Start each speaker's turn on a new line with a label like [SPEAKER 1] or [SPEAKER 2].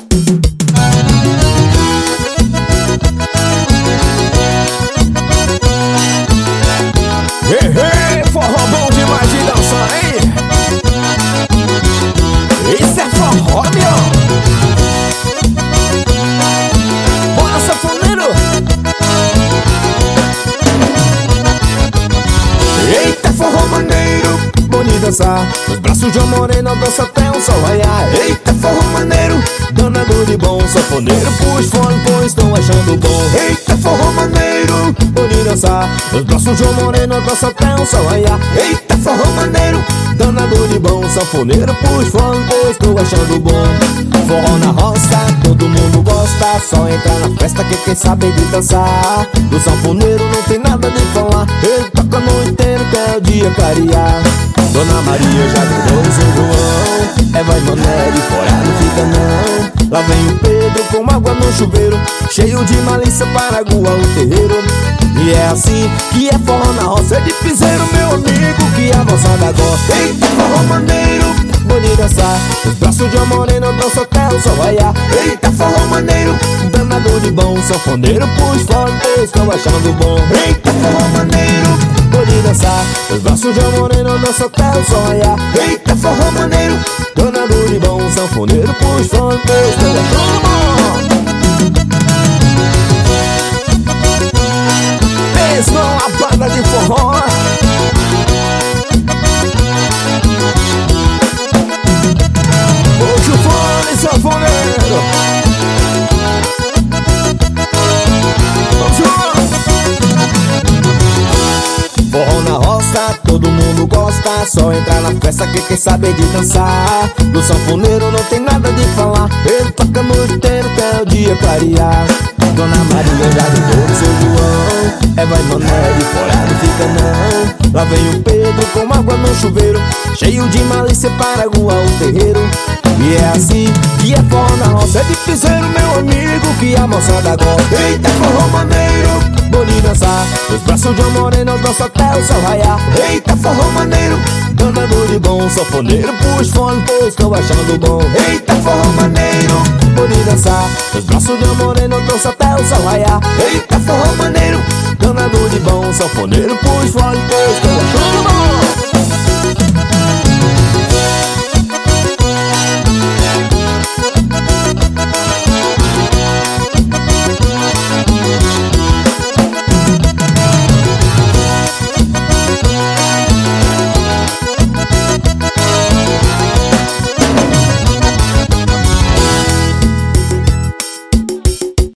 [SPEAKER 1] Forró bom demais de dançar, hein? Isso é forró, meu! Bora, sanfoneiro! Eita, forró maneiro, bom de dançar. Os braços de uma morena dança até o sol raiar. Eita, forró maneiro, danado de bom. Sanfoneiro, puxa fone, pois estão achando bom. Eita, forró maneiro, bom de dançar. Os braços de uma morena dança até o sol raiar. Eita, forró maneiro, danado de bom. Sanfoneiro, puxa fone, pois estou achando bom. Forró na roça, todo mundo gosta. Só entra na festa que quem sabe de dançar. Do sanfoneiro não tem nada de falar. Ele toca a noite inteira até o dia clarear. Dona Maria já virou o São João. É vai mané de fora, não fica não. Lá vem o Pedro com água no chuveiro, cheio de malícia para aguar o terreiro. E é assim que é forró na roça. É de piseiro, meu amigo, que a moçada gosta. Eita, forró maneiro, bom de dançar. Os braços de uma morena dançam até o sol raiar. Eita, forró maneiro, danado de bom. Sanfoneiro, puxa fora, eu estou achando bom. Eita, forró maneiro, bom de dançar. Os braços de uma morena dançam até o sol raiar. Eita, forró maneiro, danado de bom. Sanfoneiro, puxa fora, eu estou achando bom. Mesmo a banda de forró. Puxa o fone, sanfoneiro. Vamos junto. Forró na roça, todo mundo gosta. Só entrar na festa que quem sabe de dançar. Do sanfoneiro não tem nada de falar. Ele toca a noite inteira até o dia clarear. Dona Maria já ligou o São João. É vai mané de fora, não fica não. Lá vem o Pedro com água no chuveiro, cheio de malícia para aguar o terreiro. E é assim que é forró na roça. É de piseiro, meu amigo, que a moçada gosta. Eita, forró maneiro, bom de dançar. Os braços de uma morena dançam até o sol raiar. Eita, forró maneiro, danado de bom. Sanfoneiro, puxa fone, pois estou achando bom. Eita, forró maneiro, bom de dançar. Os braços de uma morena dançam até o sol raiar. Eita, forró maneiro, danado de bom. Sanfoneiro, puxa